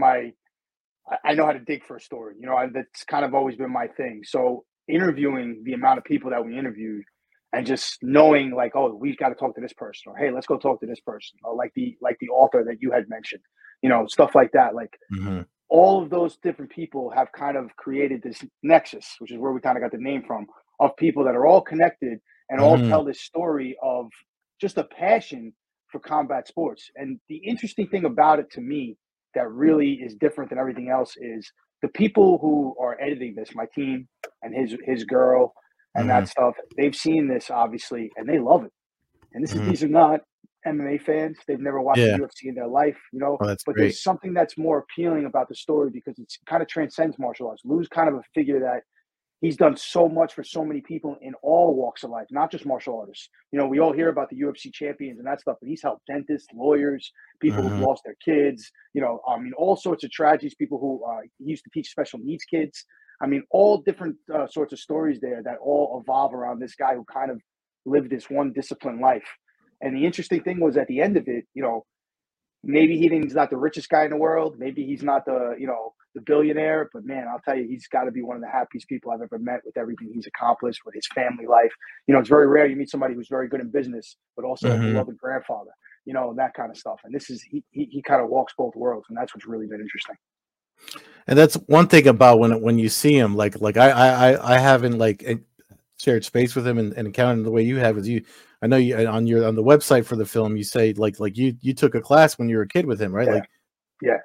I know how to dig for a story. That's kind of always been my thing. So interviewing the amount of people that we interviewed and just knowing like, oh, we've got to talk to this person, or hey, let's go talk to this person, or like the author that you had mentioned, stuff like that. Like all of those different people have kind of created this nexus, which is where we kind of got the name from, of people that are all connected and all Mhm. tell this story of just a passion for combat sports. And the interesting thing about it to me that really is different than everything else is the people who are editing this, my team and his girl and that Mhm. stuff, they've seen this obviously and they love it. And Mhm. these are not MMA fans. They've never watched the Yeah. UFC in their life, you know. Oh, that's But great. there's something that's more appealing about the story because it's kind of transcends martial arts. Lou's kind of a figure that he's done so much for so many people in all walks of life, not just martial artists. You know, we all hear about the UFC champions and that stuff, but he's helped dentists, lawyers, people who've Mhm. lost their kids. You know, I mean, all sorts of tragedies. People who he used to teach special needs kids. I mean, all different sorts of stories there that all evolve around this guy who kind of lived this one disciplined life. And the interesting thing was at the end of it, you know, maybe he's not the richest guy in the world. Maybe he's not the, you know, the billionaire, but man, I'll tell you, he's got to be one of the happiest people I've ever met with everything he's accomplished with his family life. You know, it's very rare you meet somebody who's very good in business, but also a Mhm. beloved grandfather, you know, that kind of stuff. And this is, he kind of walks both worlds. And that's what's really been interesting. And that's one thing about when you see him, like I haven't like shared space with him and encountered him the way you have. Is you, I know you on the website for the film, you say like you took a class when you were a kid with him, right? Yeah. Like, Yeah.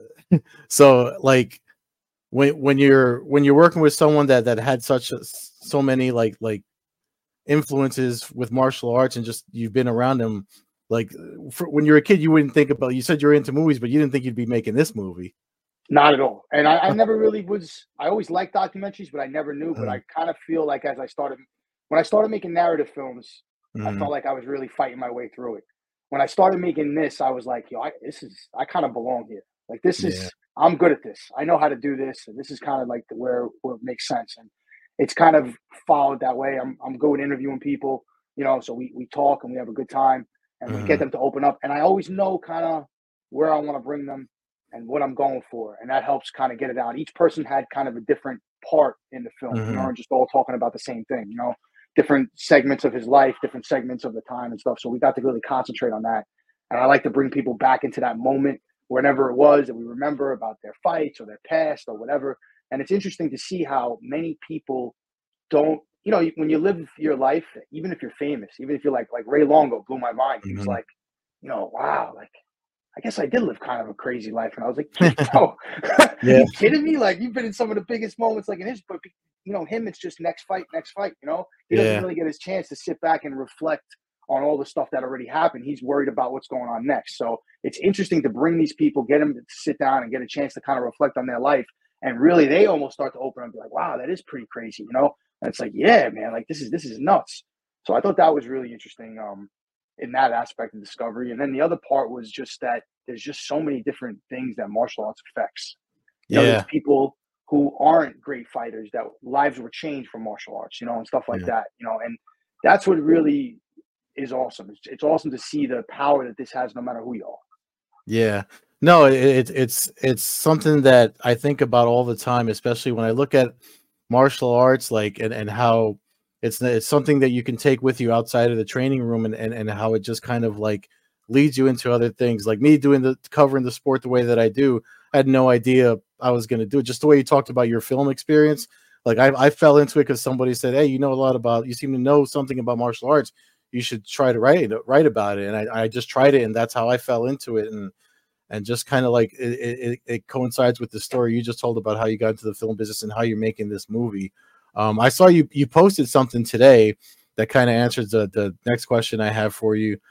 so like when you're working with someone that had so many like influences with martial arts and just you've been around them, like when you're a kid, you wouldn't think about. You said you're into movies, but you didn't think you'd be making this movie. Not at all. And I never really was, I always liked documentaries, but I never knew. But I kind of feel like as I started, when I started making narrative films, I Mm-hmm. felt like I was really fighting my way through it. When I started making this, I was like, yo, I kind of belong here. Like, Yeah. I'm good at this. I know how to do this. And this is kind of like where it makes sense. And it's kind of followed that way. I'm good with interviewing people, you know, so we talk and we have a good time and we get Mm-hmm. them to open up. And I always know kind of where I want to bring them and what I'm going for. And that helps kind of get it out. Each person had kind of a different part in the film. We Mm-hmm. aren't just all talking about the same thing, you know, different segments of his life, different segments of the time and stuff. So we got to really concentrate on that. And I like to bring people back into that moment, whenever it was that we remember about their fights or their past or whatever. And it's interesting to see how many people don't, you know, when you live your life, even if you're famous, even if you're like Ray Longo blew my mind. He was Mm-hmm. like, you know, wow, like I guess I did live kind of a crazy life. And I was like, bro, Yeah. you kidding me? Like you've been in some of the biggest moments like in his book, you know, him, it's just next fight, you know, he doesn't Yeah. really get his chance to sit back and reflect on all the stuff that already happened. He's worried about what's going on next. So it's interesting to bring these people, get them to sit down and get a chance to kind of reflect on their life. And really they almost start to open up and be like, wow, that is pretty crazy, you know? And it's like, yeah, man, like this is nuts. So I thought that was really interesting. In that aspect of discovery. And then the other part was just that there's just so many different things that martial arts affects. You know, there's Yeah. people who aren't great fighters that lives were changed from martial arts, you know, and stuff like Yeah. that, you know, and that's what really is awesome. It's awesome to see the power that this has no matter who you are. Yeah. No, it's something that I think about all the time, especially when I look at martial arts, like and how it's something that you can take with you outside of the training room and how it just kind of like leads you into other things. Like me doing the covering the sport the way that I do, I had no idea I was going to do it. Just the way you talked about your film experience, like I fell into it because somebody said, "Hey, you know a lot about, you seem to know something about martial arts. You should try to write about it." And I just tried it, and that's how I fell into it. And just kind of like it coincides with the story you just told about how you got into the film business and how you're making this movie. I saw you posted something today that kind of answers the next question I have for you.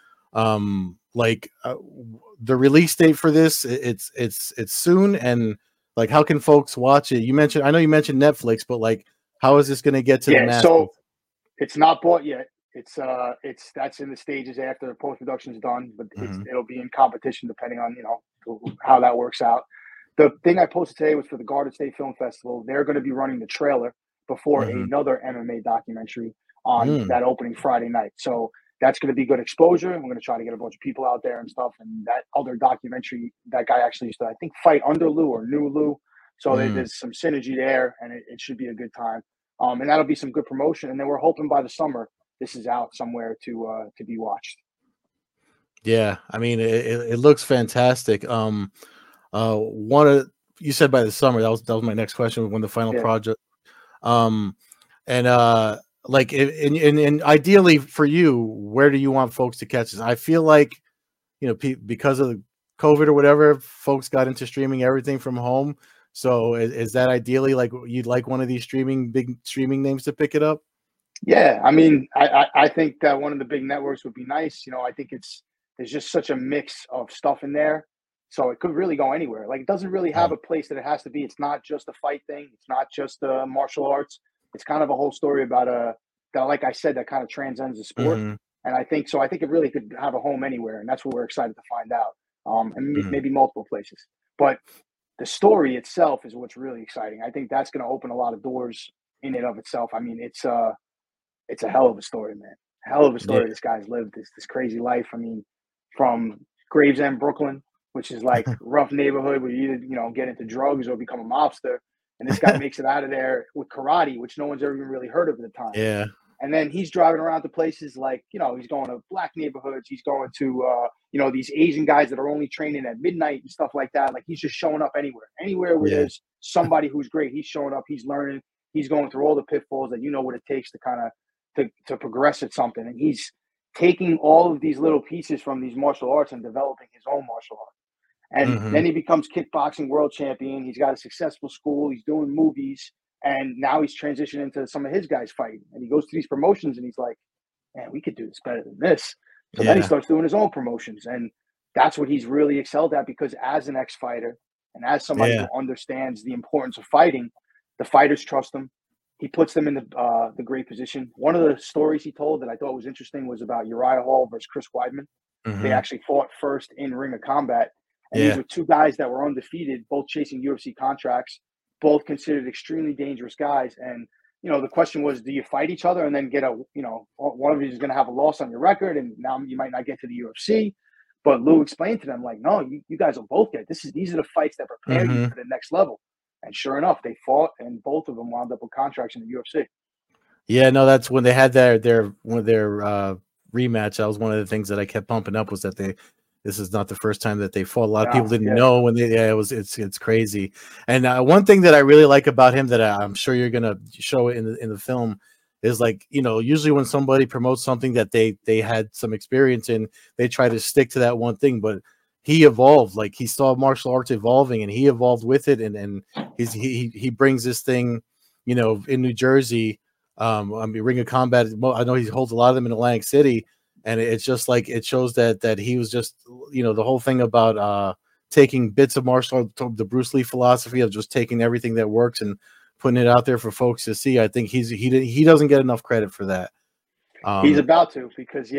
The release date for this, it's soon, and like how can folks watch it? I know you mentioned Netflix, but like how is this going to get to the Yeah. masses? So it's not bought yet. It's that's in the stages after post production is done, but Hmm. it'll be in competition depending on, you know, how that works out. The thing I posted today was for the Garden State Film Festival. They're going to be running the trailer before Hmm. another MMA documentary on Mm. that opening Friday night. So that's going to be good exposure. And we're going to try to get a bunch of people out there and stuff. And that other documentary, that guy actually used to, I think, fight under Lou or new Lou. So Mm. there's some synergy there, and it should be a good time. And that'll be some good promotion. And then we're hoping by the summer this is out somewhere to be watched. Yeah, I mean it looks fantastic. One of you said by the summer. That was my next question. When the final Yeah. project, um, and like, and ideally for you, where do you want folks to catch this? I feel like, because of COVID or whatever, folks got into streaming everything from home. So is that ideally like you'd like one of these big streaming names to pick it up? Yeah, I mean, I think that one of the big networks would be nice. I think there's just such a mix of stuff in there, so it could really go anywhere. Like, it doesn't really have a place that it has to be. It's not just a fight thing. It's not just martial arts. It's kind of a whole story about that, like I said, that kind of transcends the sport. Mm-hmm. And I think so. I think it really could have a home anywhere, and that's what we're excited to find out. And maybe multiple places, but the story itself is what's really exciting. I think that's going to open a lot of doors in and of itself. I mean, it's a hell of a story, man. Hell of a story. Yeah. This guy's lived this crazy life. I mean, from Gravesend, Brooklyn, which is like rough neighborhood where you either, get into drugs or become a mobster. And this guy makes it out of there with karate, which no one's ever even really heard of at the time. Yeah. And then he's driving around to places like, he's going to black neighborhoods. He's going to, these Asian guys that are only training at midnight and stuff like that. Like, he's just showing up anywhere where there's somebody who's great. He's showing up, he's learning, he's going through all the pitfalls that what it takes to kind of to progress at something. And he's taking all of these little pieces from these martial arts and developing his own martial art. And then he becomes kickboxing world champion. He's got a successful school. He's doing movies. And now he's transitioning into some of his guys fighting. And he goes to these promotions and he's like, man, we could do this better than this. So then he starts doing his own promotions. And that's what he's really excelled at, because as an ex-fighter and as somebody who understands the importance of fighting, the fighters trust him. He puts them in the great position. One of the stories he told that I thought was interesting was about Uriah Hall versus Chris Weidman. They actually fought first in Ring of Combat. And these were two guys that were undefeated, both chasing UFC contracts, both considered extremely dangerous guys. And, the question was, do you fight each other and then get one of you is going to have a loss on your record, and now you might not get to the UFC? But Lou explained to them, like, no, you guys will both get it. These are the fights that prepare you for the next level. And sure enough, they fought, and both of them wound up with contracts in the UFC. Yeah, no, that's when they had their rematch. That was one of the things that I kept pumping up, was that this is not the first time that they fought. A lot of people didn't know when it's crazy. And one thing that I really like about him that I'm sure you're gonna show it in the film is, like, usually when somebody promotes something that they had some experience in, they try to stick to that one thing, but he evolved. Like, he saw martial arts evolving and he evolved with it. And he brings this thing, in New Jersey. I mean, Ring of Combat, I know he holds a lot of them in Atlantic City. And it's just like, it shows that he was just, the whole thing about taking bits of martial art, the Bruce Lee philosophy of just taking everything that works and putting it out there for folks to see. I think he doesn't get enough credit for that. He's about to, because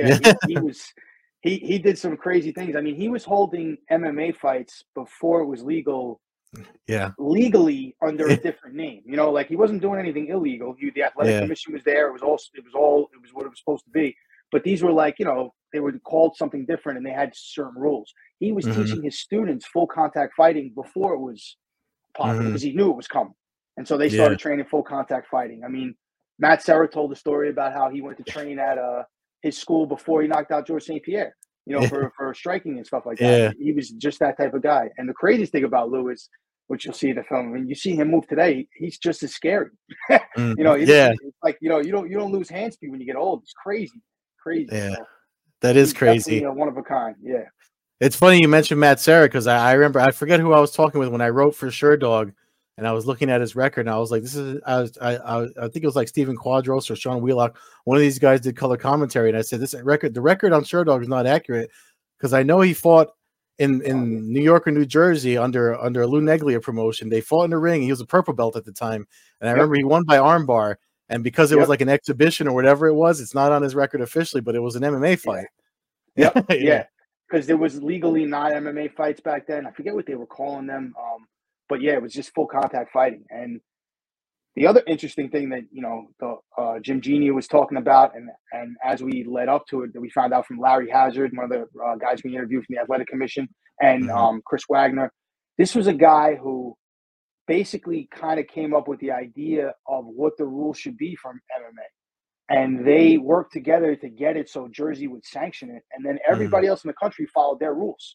he did some crazy things. I mean, he was holding MMA fights before it was legal. Yeah, legally under a different name. Like, he wasn't doing anything illegal. The athletic commission was there. It was what it was supposed to be. But these were like, they were called something different, and they had certain rules. He was teaching his students full contact fighting before it was popular, because he knew it was coming. And so they started training full contact fighting. I mean, Matt Serra told a story about how he went to train at his school before he knocked out Georges St. Pierre, for striking and stuff like that. He was just that type of guy. And the craziest thing about Lou is, which you'll see in the film, I mean, you see him move today, he's just as scary. It's like, you don't lose hand speed when you get old. It's crazy. Yeah, so that is crazy. One of a kind. Yeah, it's funny you mentioned Matt Serra, because I remember, I forget who I was talking with when I wrote for Sherdog, and I was looking at his record, and I was like, I think it was like Stephen Quadros or Sean Wheelock. One of these guys did color commentary, and I said, the record on Sherdog is not accurate, because I know he fought in New York or New Jersey under a Lou Neglia promotion. They fought in the ring. He was a purple belt at the time, and I remember he won by armbar. And because it was like an exhibition or whatever it was, it's not on his record officially, but it was an MMA fight. Yeah. Because there was legally not MMA fights back then. I forget what they were calling them. But yeah, it was just full contact fighting. And the other interesting thing that, Jim Genia was talking about, and as we led up to it, that we found out from Larry Hazard, one of the guys we interviewed from the Athletic Commission, and Chris Wagner, this was a guy who basically kind of came up with the idea of what the rules should be from MMA. And they worked together to get it so Jersey would sanction it. And then everybody else in the country followed their rules.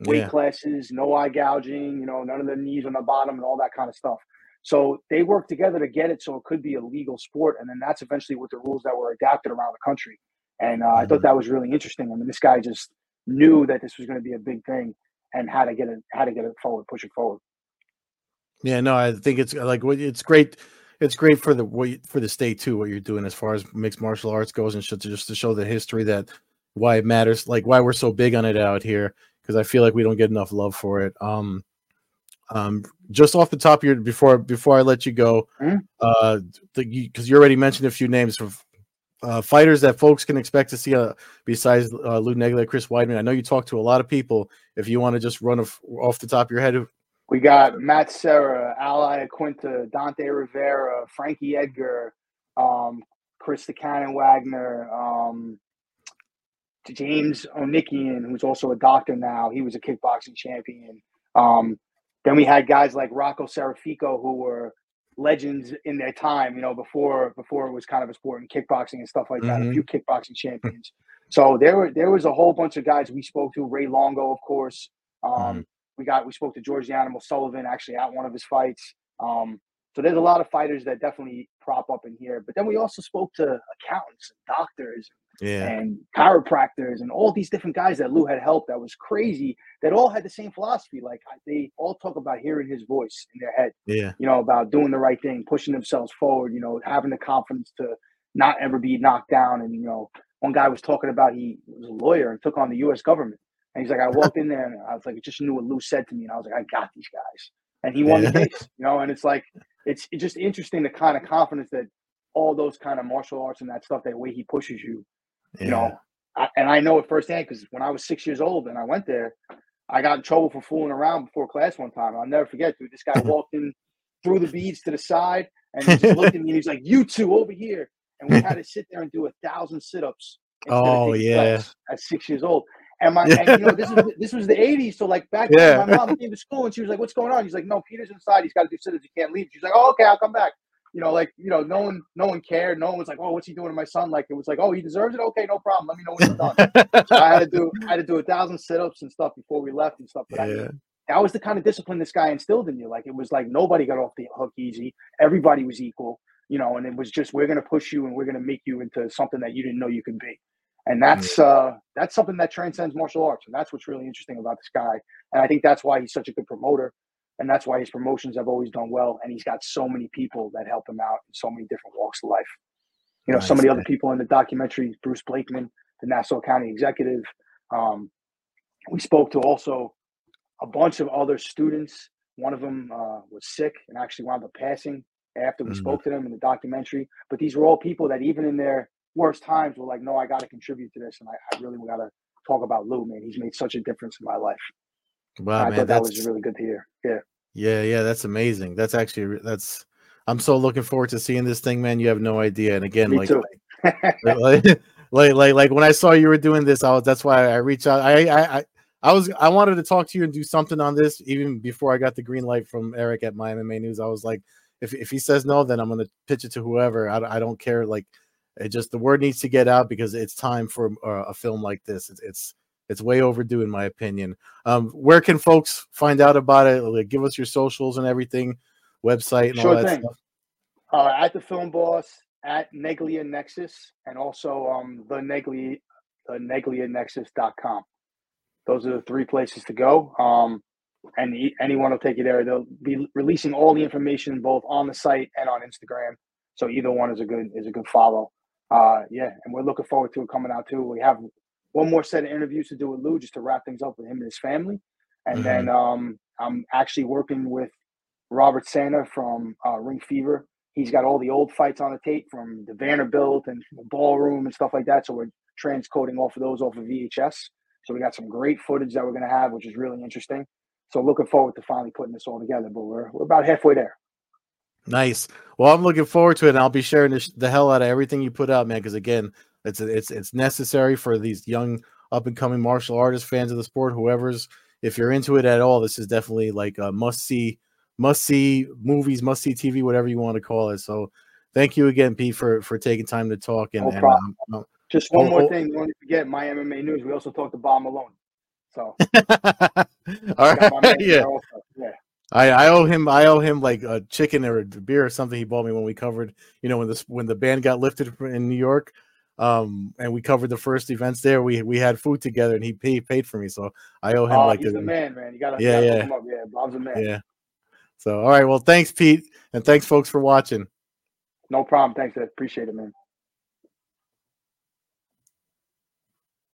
weight Yeah. classes, no eye gouging, none of the knees on the bottom and all that kind of stuff. So they worked together to get it so it could be a legal sport. And then that's eventually what the rules that were adapted around the country. And I thought that was really interesting. I mean, this guy just knew that this was going to be a big thing and how to get it forward, push it forward. Yeah, no, I think it's like it's great. It's great for the state too. What you're doing as far as mixed martial arts goes, and just to show the history that why it matters, like why we're so big on it out here. Because I feel like we don't get enough love for it. Just off the top of your before I let you go, because you already mentioned a few names of fighters that folks can expect to see besides Lou Neglia, Chris Weidman. I know you talk to a lot of people. If you want to just run off the top of your head. We got Matt Serra, Al Iaquinta, Dante Rivera, Frankie Edgar, Chris the Cannon Wagner, James Onikian, who's also a doctor now. He was a kickboxing champion. Then we had guys like Rocco Serafico, who were legends in their time, before it was kind of a sport in kickboxing and stuff like that. A few kickboxing champions. So there was a whole bunch of guys we spoke to. Ray Longo, of course. We spoke to George the Animal Sullivan actually at one of his fights. So there's a lot of fighters that definitely prop up in here. But then we also spoke to accountants and doctors and chiropractors and all these different guys that Lou had helped. That was crazy. That all had the same philosophy. Like they all talk about hearing his voice in their head. Yeah. About doing the right thing, pushing themselves forward. Having the confidence to not ever be knocked down. And one guy was talking about he was a lawyer and took on the U.S. government. And he's like, I walked in there and I was like, I just knew what Lou said to me. And I was like, I got these guys. And he won the case, and it's like, it's just interesting the kind of confidence that all those kind of martial arts and that stuff, that way he pushes you, and I know it firsthand because when I was 6 years old and I went there, I got in trouble for fooling around before class one time. I'll never forget, dude. This guy walked in, threw the beads to the side, and he just looked at me and he's like, "You two over here." And we had to sit there and do 1,000 sit-ups. At 6 years old. And this was the 80s. So like back then, my mom came to school and she was like, "What's going on?" He's like, "No, Peter's inside. He's got to do sit-ups. He can't leave." She's like, "Oh, okay, I'll come back." No one cared. No one was like, "Oh, what's he doing to my son?" Like it was like, "Oh, he deserves it. Okay, no problem. Let me know when he's done." So I had to do 1,000 sit-ups and stuff before we left and stuff. But I mean, that was the kind of discipline this guy instilled in you. Like it was like nobody got off the hook easy. Everybody was equal. And it was just, we're going to push you and we're going to make you into something that you didn't know you could be. And that's something that transcends martial arts. And that's what's really interesting about this guy. And I think that's why he's such a good promoter. And that's why his promotions have always done well. And he's got so many people that help him out in so many different walks of life. Nice, some of the other people in the documentary, Bruce Blakeman, the Nassau County executive. We spoke to also a bunch of other students. One of them was sick and actually wound up passing after we spoke to them in the documentary. But these were all people that even in their worst times were like, "No, I got to contribute to this. And I really got to talk about Lou, man. He's made such a difference in my life." Wow, man. I thought that was really good to hear. Yeah. That's amazing. I'm so looking forward to seeing this thing, man. You have no idea. And again, Me too. like when I saw you were doing this, that's why I reached out. I wanted to talk to you and do something on this even before I got the green light from Eric at My MMA News. I was like, if he says no, then I'm going to pitch it to whoever. I don't care. Like, the word needs to get out because it's time for a film like this. It's way overdue in my opinion. Where can folks find out about it? Like, give us your socials and everything, website and all that stuff. At the Film Boss, at Neglia Nexus, and also the NegliaNexus.com. Those are the three places to go. And anyone will take you there. They'll be releasing all the information both on the site and on Instagram. So either one is a good follow. And we're looking forward to it coming out too. We have one more set of interviews to do with Lou just to wrap things up with him and his family. And then I'm actually working with Robert Santa from Ring Fever. He's got all the old fights on the tape from the Vanderbilt and the Ballroom and stuff like that. So we're transcoding off of VHS. So we got some great footage that we're going to have, which is really interesting. So looking forward to finally putting this all together, but we're about halfway there. Nice. Well, I'm looking forward to it, and I'll be sharing the hell out of everything you put out, man. Because again, it's necessary for these young up and coming martial artists, fans of the sport, if you're into it at all, this is definitely like a must see movies, must see TV, whatever you want to call it. So thank you again, Pete, for taking time to talk. No problem. Just one more thing, don't forget My MMA News. We also talked to Bob Maloney. So All got my right, man yeah. there also. Yeah. I owe him like a chicken or a beer or something he bought me when we covered, when the ban got lifted in New York, and we covered the first events there. We had food together, and he paid for me, so I owe him Oh, like he's the man, man. You yeah, gotta hook yeah, him up. Yeah, Bob's a man. yeah. So all right, well, thanks, Pete, and thanks, folks, for watching. No problem. Thanks, Ed. Appreciate it, man.